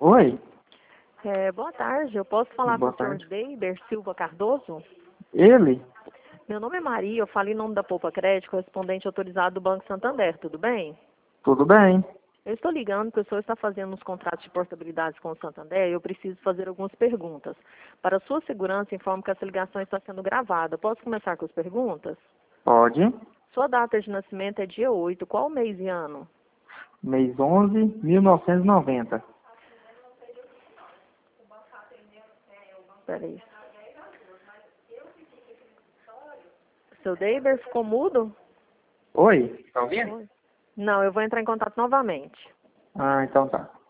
Oi, Boa tarde, eu posso falar com boa o senhor tarde. Deiber Silva Cardoso? Ele? Meu nome é Maria, eu falo em nome da Poupa Crédito, correspondente autorizado do Banco Santander, tudo bem? Tudo bem? Eu estou ligando porque o senhor está fazendo uns contratos de portabilidade com o Santander e eu preciso fazer algumas perguntas. Para sua segurança, informo que essa ligação está sendo gravada. Posso começar com as perguntas? Pode. Sua data de nascimento é dia 8. Qual mês e ano? Mês 11, 1990. Peraí. Seu Deiber ficou mudo? Oi, tá ouvindo? Oi. Não, eu vou entrar em contato novamente. Ah, então tá.